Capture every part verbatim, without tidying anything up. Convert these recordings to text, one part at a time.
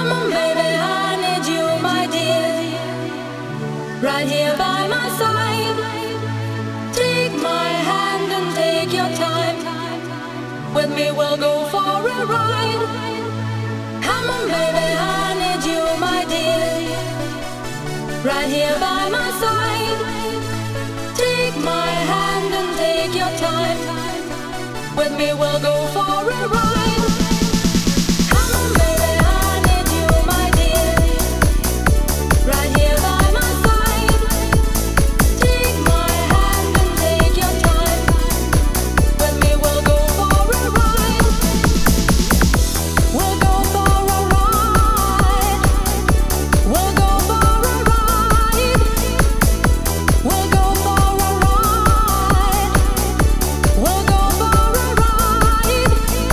Come on, baby, I need you, my dear, right here by my side. Take my hand and take your time. With me, we'll go for a ride. Come on, baby, I need you, my dear, right here by my side. Take my hand and take your time. With me, we'll go for a ride. Come on, baby, I need you, my dear, right here by my side. Take my hand and take your time. With me, we'll go for a ride. We'll go for a ride. We'll go for a ride. We'll go for a ride. We'll go for a ride.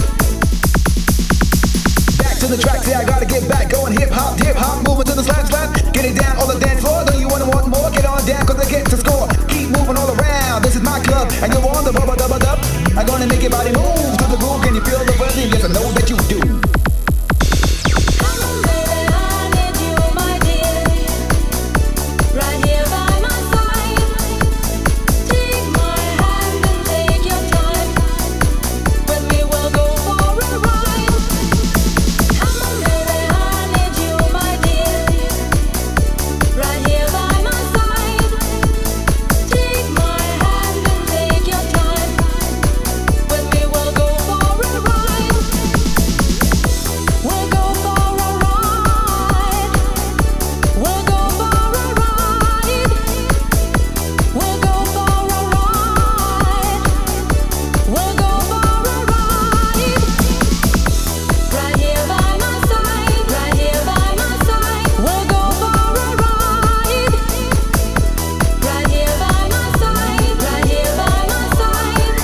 Back to the track, see I gotta get back going hip hop, hip hop, moving to the slap slap. Get it down on the dance floor, don't you wanna want more? Get on down cause I get to score. Keep moving all around, this is my club, and you're on the bubba dubba dub. I'm gonna make your body move to the groove, can you feel the rhythm? Yes I know that you do. Come on, baby, I need you, my dear, right here by my side. Take my hand and take your time. With me, we'll go for a ride. Come on, baby, I need you, my dear, right here by my side. Take my hand and take your time. With me, we'll go for a ride. We'll go for a ride. We'll go for a ride. We'll go for a ride. We'll go for a ride. Right here by my side. Right here by my side. We'll go for a ride. Right here by my side. Right here by my side.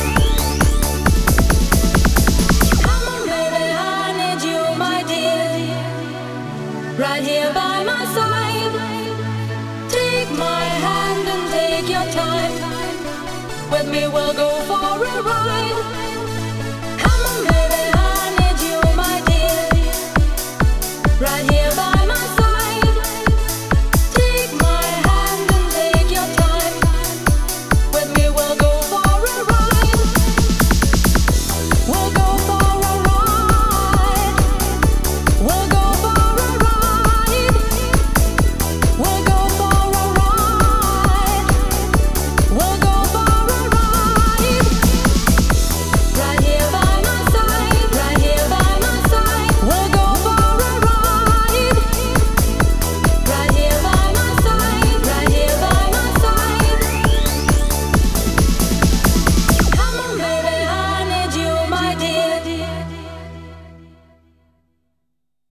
Come on, baby, I need you, my dear, right here by my side. Take my hand and take your time. With me, we'll go for a ride. Come on, baby, I need you, my dear, right here by